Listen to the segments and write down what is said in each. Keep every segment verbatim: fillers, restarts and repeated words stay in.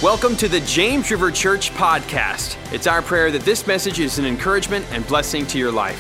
Welcome to the James River Church podcast. It's our prayer that this message is an encouragement and blessing to your life.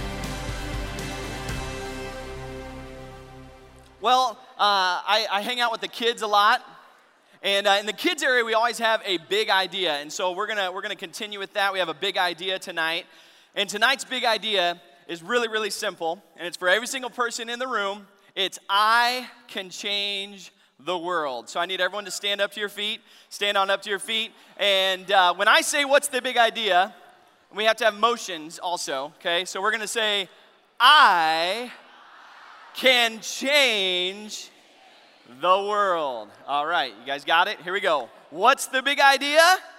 Well, uh, I, I hang out with the kids a lot, and uh, in the kids area, we always have a big idea, and so we're gonna we're gonna continue with that. We have a big idea tonight, and tonight's big idea is really really simple, and it's for every single person in the room. It's I can change the world. So I need everyone to stand up to your feet, stand on up to your feet, and uh, when I say what's the big idea, we have to have motions also. Okay, so we're gonna say I can change the world. All right, you guys got it? Here we go. What's the big idea?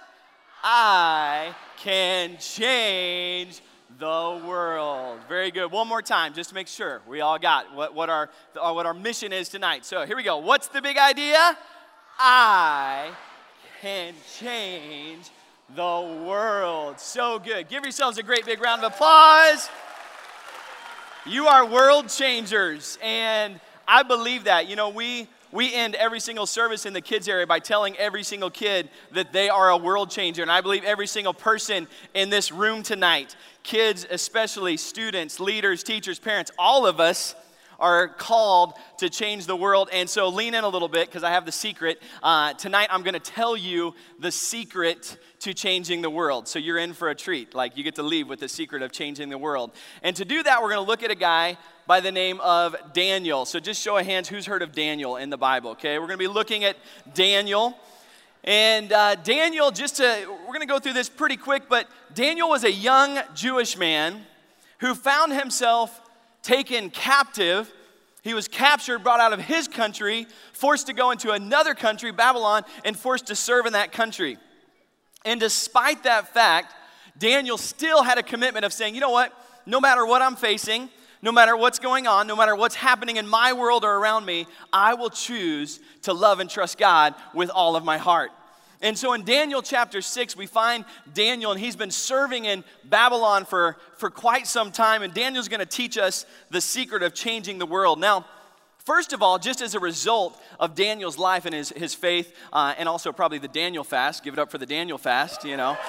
I can change the world. Very good. One more time, just to make sure we all got what, what our uh, what our mission is tonight. So here we go. What's the big idea? I can change the world. So good. Give yourselves a great big round of applause. You are world changers, and I believe that. You know, we we end every single service in the kids area by telling every single kid that they are a world changer, and I believe every single person in this room tonight, kids especially, students, leaders, teachers, parents, all of us are called to change the world. And so lean in a little bit because I have the secret. Uh, tonight I'm going to tell you the secret to changing the world. So you're in for a treat. Like you get to leave with the secret of changing the world. And to do that, we're going to look at a guy by the name of Daniel. So just show of hands, who's heard of Daniel in the Bible, okay? We're going to be looking at Daniel. And uh, Daniel, just to, we're going to go through this pretty quick, but Daniel was a young Jewish man who found himself taken captive. He was captured, brought out of his country, forced to go into another country, Babylon, and forced to serve in that country. And despite that fact, Daniel still had a commitment of saying, you know what, no matter what I'm facing, no matter what's going on, no matter what's happening in my world or around me, I will choose to love and trust God with all of my heart. And so in Daniel chapter six, we find Daniel, and he's been serving in Babylon for, for quite some time, and Daniel's going to teach us the secret of changing the world. Now, first of all, just as a result of Daniel's life and his, his faith, uh, and also probably the Daniel fast, give it up for the Daniel fast, you know.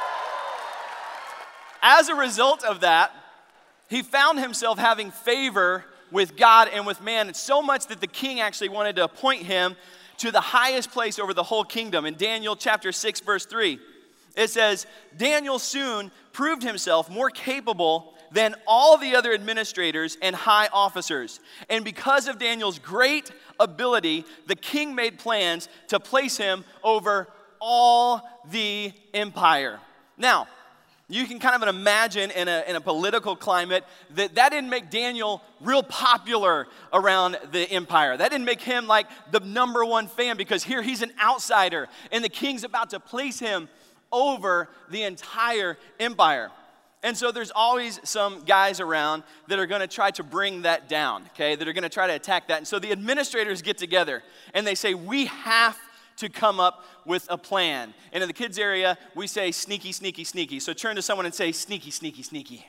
As a result of that, he found himself having favor with God and with man, and so much that the king actually wanted to appoint him to the highest place over the whole kingdom. In Daniel chapter six, verse three, it says, Daniel soon proved himself more capable than all the other administrators and high officers. And because of Daniel's great ability, the king made plans to place him over all the empire. Now, you can kind of imagine in a, in a political climate that that didn't make Daniel real popular around the empire. That didn't make him like the number one fan, because here he's an outsider and the king's about to place him over the entire empire. And so there's always some guys around that are going to try to bring that down, okay, that are going to try to attack that. And so the administrators get together and they say, we have to come up with a plan. And in the kids area, we say sneaky, sneaky, sneaky. So turn to someone and say sneaky, sneaky, sneaky.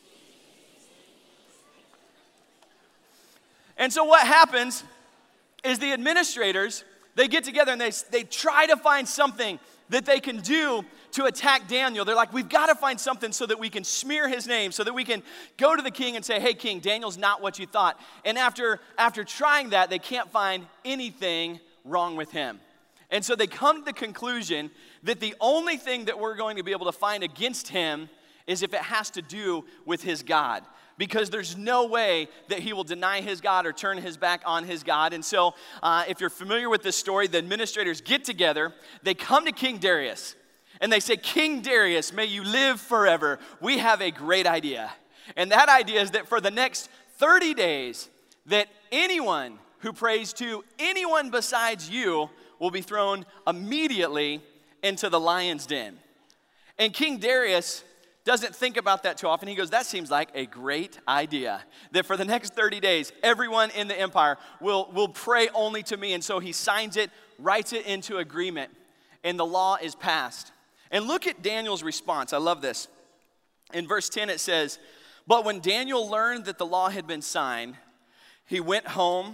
And so what happens is the administrators, they get together and they, they try to find something that they can do to attack Daniel. They're like, we've got to find something so that we can smear his name, so that we can go to the king and say, hey, king, Daniel's not what you thought. And after, after trying that, they can't find anything wrong with him. And so they come to the conclusion that the only thing that we're going to be able to find against him is if it has to do with his God. Because there's no way that he will deny his God or turn his back on his God. And so uh, if you're familiar with this story, the administrators get together, they come to King Darius, and they say, King Darius, may you live forever. We have a great idea. And that idea is that for the next thirty days, that anyone who prays to anyone besides you will be thrown immediately into the lion's den. And King Darius doesn't think about that too often. He goes, that seems like a great idea. That for the next thirty days, everyone in the empire will, will pray only to me. And so he signs it, writes it into agreement, and the law is passed. And look at Daniel's response. I love this. In verse ten it says, but when Daniel learned that the law had been signed, he went home,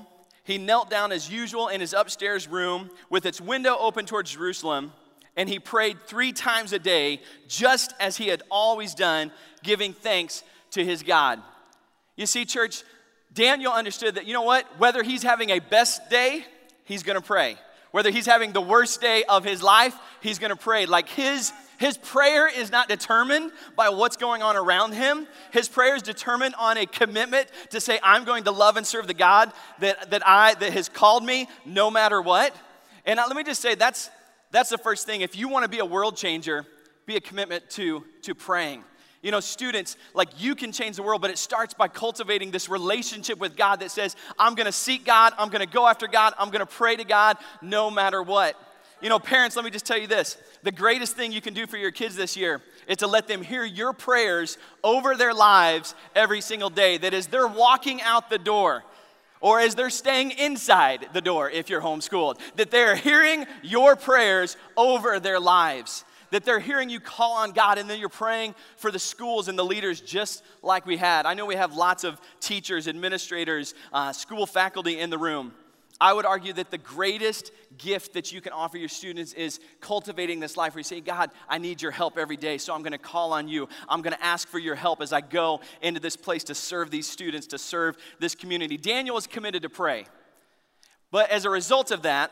he knelt down as usual in his upstairs room with its window open towards Jerusalem, and he prayed three times a day, just as he had always done, giving thanks to his God. You see, church, Daniel understood that, you know what? Whether he's having a best day, he's going to pray. Whether he's having the worst day of his life, he's going to pray. Like his, his prayer is not determined by what's going on around him. His prayer is determined on a commitment to say, I'm going to love and serve the God that, that, I, that has called me no matter what. And let me just say, that's, that's the first thing. If you want to be a world changer, be a commitment to, to praying. You know, students, like you can change the world, but it starts by cultivating this relationship with God that says, I'm going to seek God, I'm going to go after God, I'm going to pray to God no matter what. You know, parents, let me just tell you this. The greatest thing you can do for your kids this year is to let them hear your prayers over their lives every single day. That is, they're walking out the door, or as they're staying inside the door if you're homeschooled, that they're hearing your prayers over their lives. That they're hearing you call on God, and then you're praying for the schools and the leaders just like we had. I know we have lots of teachers, administrators, uh, school faculty in the room. I would argue that the greatest gift that you can offer your students is cultivating this life where you say, God, I need your help every day, so I'm going to call on you. I'm going to ask for your help as I go into this place to serve these students, to serve this community. Daniel is committed to pray. But as a result of that,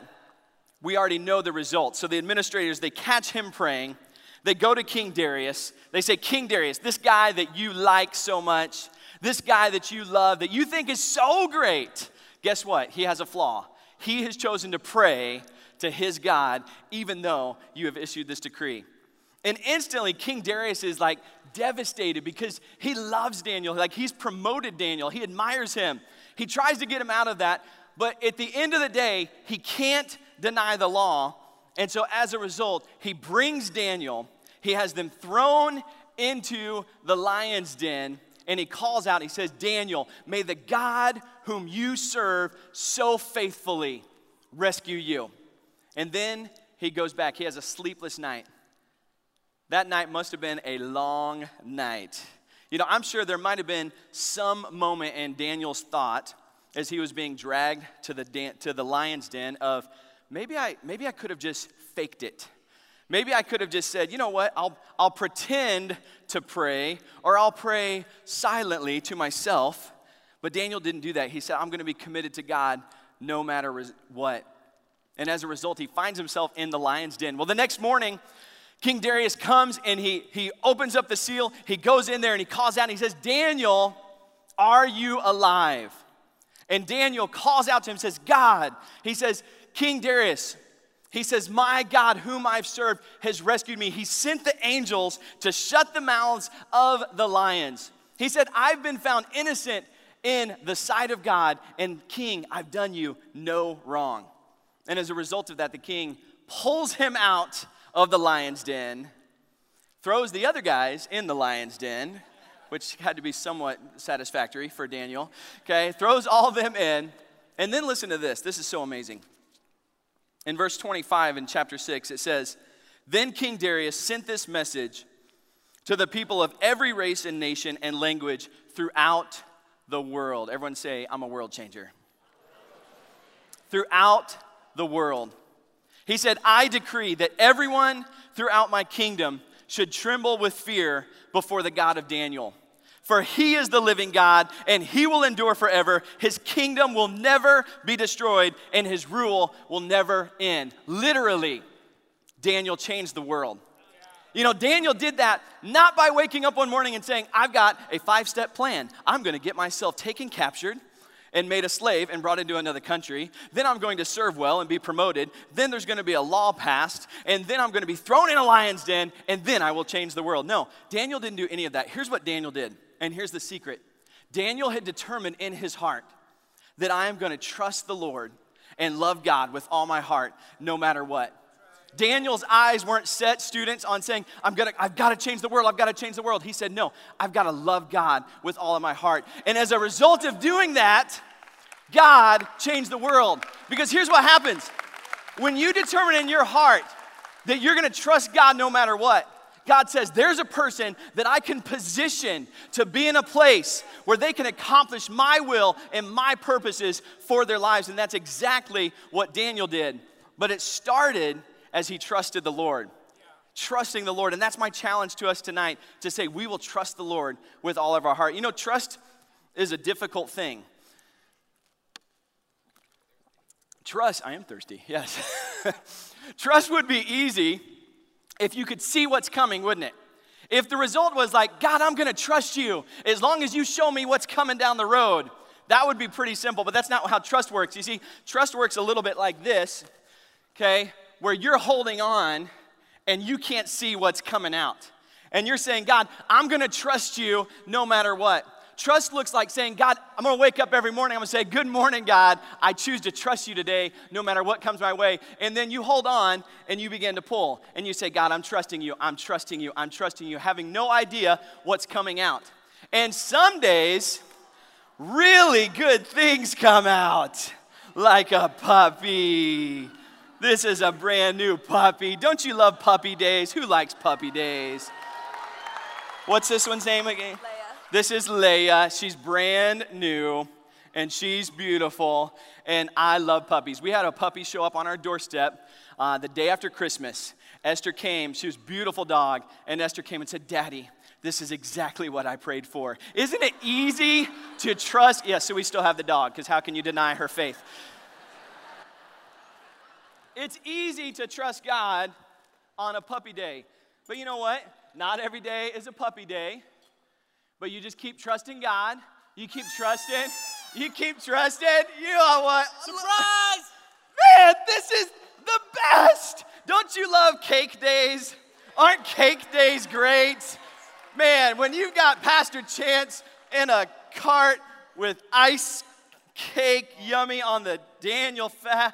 we already know the results. So the administrators, they catch him praying. They go to King Darius. They say, King Darius, this guy that you like so much, this guy that you love, that you think is so great, guess what? He has a flaw. He has chosen to pray to his God, even though you have issued this decree. And instantly, King Darius is like devastated because he loves Daniel. Like he's promoted Daniel. He admires him. He tries to get him out of that. But at the end of the day, he can't deny the law. And so as a result, he brings Daniel, he has them thrown into the lion's den, and he calls out, he says, Daniel, may the God whom you serve so faithfully rescue you. And then he goes back. He has a sleepless night. That night must have been a long night. You know, I'm sure there might have been some moment in Daniel's thought as he was being dragged to the dan- to the lion's den of, maybe I maybe I could have just faked it. Maybe I could have just said, you know what, I'll I'll pretend to pray, or I'll pray silently to myself. But Daniel didn't do that. He said, I'm going to be committed to God no matter res- what. And as a result, he finds himself in the lion's den. Well, the next morning, King Darius comes and he he opens up the seal. He goes in there and he calls out and he says, Daniel, are you alive? And Daniel calls out to him and says, God, he says, King Darius, he says, my God whom I've served has rescued me. He sent the angels to shut the mouths of the lions. He said, I've been found innocent in the sight of God, and King, I've done you no wrong. And as a result of that, the king pulls him out of the lion's den, throws the other guys in the lion's den, which had to be somewhat satisfactory for Daniel, okay? Throws all of them in, and then listen to this. This is so amazing. In verse twenty-five in chapter six, it says, then King Darius sent this message to the people of every race and nation and language throughout the world. Everyone say, I'm a world changer. Throughout the world. He said, I decree that everyone throughout my kingdom should tremble with fear before the God of Daniel. For he is the living God, and he will endure forever. His kingdom will never be destroyed, and his rule will never end. Literally, Daniel changed the world. You know, Daniel did that not by waking up one morning and saying, I've got a five-step plan. I'm going to get myself taken, captured, and made a slave and brought into another country. Then I'm going to serve well and be promoted. Then there's going to be a law passed. And then I'm going to be thrown in a lion's den. And then I will change the world. No, Daniel didn't do any of that. Here's what Daniel did. And here's the secret. Daniel had determined in his heart that I am going to trust the Lord and love God with all my heart, no matter what. Daniel's eyes weren't set, students, on saying, I'm gonna, I've got to change the world, I've got to change the world. He said, no, I've got to love God with all of my heart. And as a result of doing that, God changed the world. Because here's what happens. When you determine in your heart that you're going to trust God no matter what, God says, there's a person that I can position to be in a place where they can accomplish my will and my purposes for their lives. And that's exactly what Daniel did. But it started as he trusted the Lord. Trusting the Lord. And that's my challenge to us tonight, to say we will trust the Lord with all of our heart. You know, trust is a difficult thing. Trust, I am thirsty, yes. Trust would be easy if you could see what's coming, wouldn't it? If the result was like, God, I'm going to trust you as long as you show me what's coming down the road, that would be pretty simple, but that's not how trust works. You see, trust works a little bit like this, okay, where you're holding on and you can't see what's coming out. And you're saying, God, I'm going to trust you no matter what. Trust looks like saying, God, I'm going to wake up every morning. I'm going to say, good morning, God. I choose to trust you today no matter what comes my way. And then you hold on and you begin to pull. And you say, God, I'm trusting you. I'm trusting you. I'm trusting you, having no idea what's coming out. And some days, really good things come out, like a puppy. This is a brand new puppy. Don't you love puppy days? Who likes puppy days? What's this one's name again? Leia. This is Leia. She's brand new, and she's beautiful, and I love puppies. We had a puppy show up on our doorstep uh, the day after Christmas. Esther came. She was a beautiful dog, and Esther came and said, Daddy, this is exactly what I prayed for. Isn't it easy to trust? Yes, yeah, so we still have the dog, because how can you deny her faith? It's easy to trust God on a puppy day. But you know what? Not every day is a puppy day. But you just keep trusting God. You keep trusting. You keep trusting. You know what? Surprise! Man, this is the best. Don't you love cake days? Aren't cake days great? Man, when you've got Pastor Chance in a cart with ice cake yummy on the Daniel fat.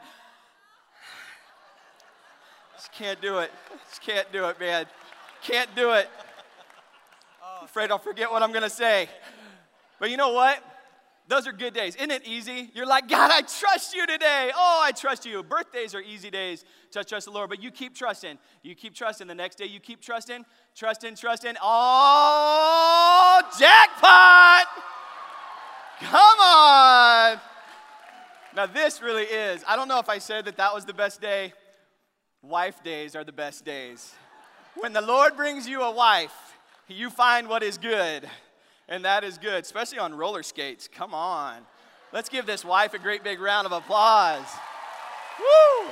Just can't do it. Just can't do it, man. Can't do it. I'm afraid I'll forget what I'm going to say. But you know what? Those are good days. Isn't it easy? You're like, God, I trust you today. Oh, I trust you. Birthdays are easy days to trust the Lord. But you keep trusting. You keep trusting. The next day you keep trusting, trusting, trusting. Oh, jackpot! Come on. Now this really is. I don't know if I said that that was the best day. Wife days are the best days. When the Lord brings you a wife, you find what is good, and that is good, especially on roller skates. Come on. Let's give this wife a great big round of applause. Woo!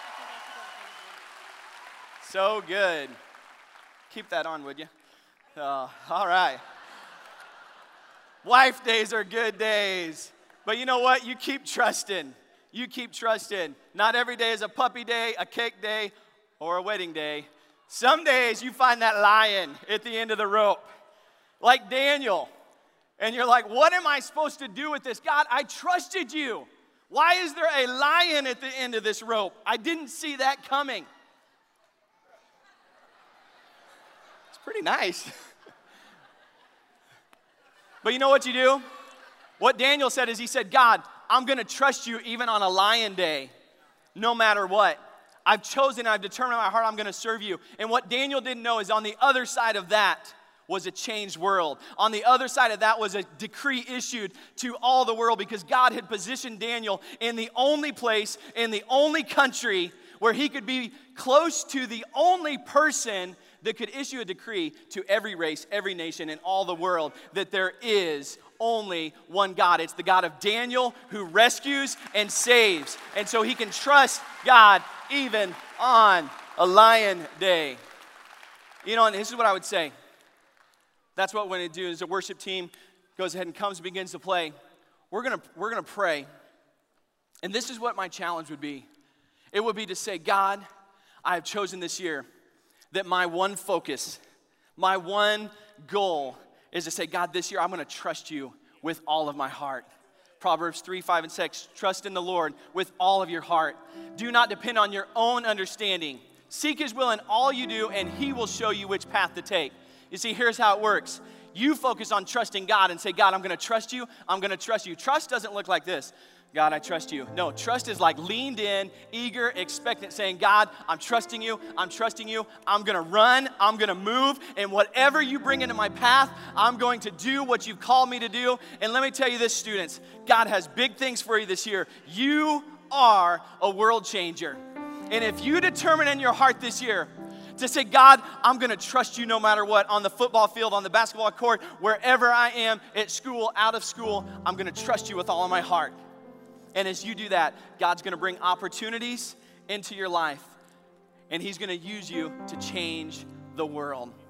So good. Keep that on, would you? Uh, all right. Wife days are good days, but you know what? You keep trusting. You keep trusting. Not every day is a puppy day, a cake day, or a wedding day. Some days you find that lion at the end of the rope, like Daniel. And you're like, what am I supposed to do with this? God, I trusted you. Why is there a lion at the end of this rope? I didn't see that coming. It's pretty nice. But you know what you do? What Daniel said is he said, God, I'm going to trust you even on a lion day, no matter what. I've chosen, I've determined in my heart I'm going to serve you. And what Daniel didn't know is on the other side of that was a changed world. On the other side of that was a decree issued to all the world because God had positioned Daniel in the only place, in the only country where he could be close to the only person that could issue a decree to every race, every nation in all the world that there is only one God. It's the God of Daniel who rescues and saves. And so he can trust God even on a lion day. You know, and this is what I would say. That's what we're going to do as the worship team goes ahead and comes and begins to play. We're going to we're going to pray. And this is what my challenge would be. It would be to say, God, I have chosen this year that my one focus, my one goal is to say, God, this year I'm going to trust you with all of my heart. Proverbs three, five, and six, trust in the Lord with all of your heart. Do not depend on your own understanding. Seek his will in all you do, and he will show you which path to take. You see, here's how it works. You focus on trusting God and say, God, I'm going to trust you. I'm going to trust you. Trust doesn't look like this. God, I trust you. No, trust is like leaned in, eager, expectant, saying, God, I'm trusting you. I'm trusting you. I'm going to run. I'm going to move. And whatever you bring into my path, I'm going to do what you've called me to do. And let me tell you this, students, God has big things for you this year. You are a world changer. And if you determine in your heart this year to say, God, I'm going to trust you no matter what, on the football field, on the basketball court, wherever I am, at school, out of school, I'm going to trust you with all of my heart. And as you do that, God's going to bring opportunities into your life, and he's going to use you to change the world.